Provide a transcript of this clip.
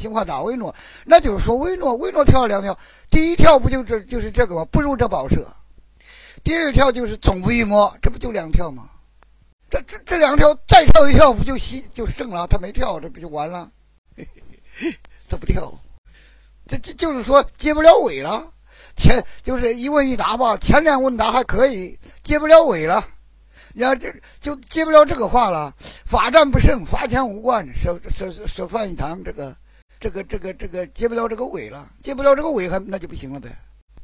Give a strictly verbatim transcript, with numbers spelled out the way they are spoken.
兴化打维诺，那就是说维诺维诺跳了两跳，第一跳不就这就是这个吗？不如这保射。第二跳就是总不一摸，这不就两跳吗？这这这两跳再跳一跳不就西就胜了？他没跳，这不就完了？他不跳，这这就是说接不了尾了。前就是一问一答吧，前两问答还可以，接不了尾了。要这就接不了这个话了，法战不胜，罚钱无冠，舍舍舍饭一堂，这个这个这个这个接不了这个尾了，接不了这个尾还那就不行了呗。